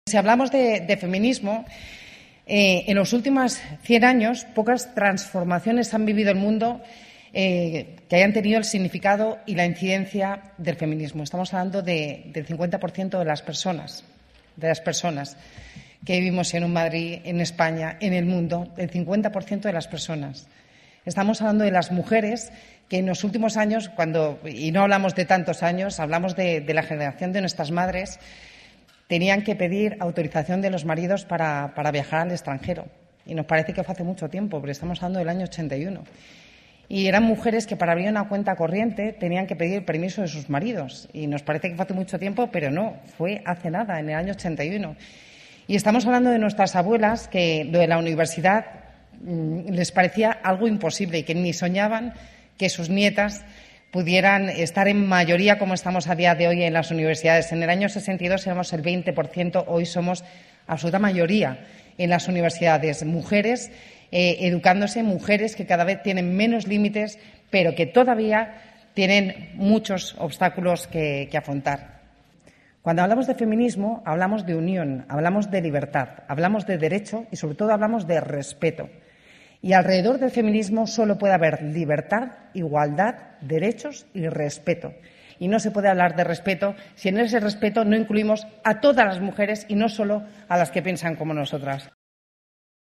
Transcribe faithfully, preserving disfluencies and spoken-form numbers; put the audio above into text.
Si hablamos de, de feminismo, eh, en los últimos cien años pocas transformaciones han vivido el mundo eh, que hayan tenido el significado y la incidencia del feminismo. Estamos hablando de, del cincuenta por ciento de las personas, de las personas que vivimos en un Madrid, en España, en el mundo, el cincuenta por ciento de las personas. Estamos hablando de las mujeres que en los últimos años, cuando y no hablamos de tantos años, hablamos de, de la generación de nuestras madres, tenían que pedir autorización de los maridos para, para viajar al extranjero. Y nos parece que fue hace mucho tiempo, porque estamos hablando del año ochenta y uno. Y eran mujeres que para abrir una cuenta corriente tenían que pedir permiso de sus maridos. Y nos parece que fue hace mucho tiempo, pero no, fue hace nada, en el año ochenta y uno. Y estamos hablando de nuestras abuelas que lo de la universidad mmm, les parecía algo imposible y que ni soñaban que sus nietas pudieran estar en mayoría como estamos a día de hoy en las universidades. En el año sesenta y dos éramos el veinte por ciento, hoy somos absoluta mayoría en las universidades. Mujeres eh, educándose, mujeres que cada vez tienen menos límites, pero que todavía tienen muchos obstáculos que, que afrontar. Cuando hablamos de feminismo, hablamos de unión, hablamos de libertad, hablamos de derecho y, sobre todo, hablamos de respeto. Y alrededor del feminismo solo puede haber libertad, igualdad, derechos y respeto. Y no se puede hablar de respeto si en ese respeto no incluimos a todas las mujeres y no solo a las que piensan como nosotras.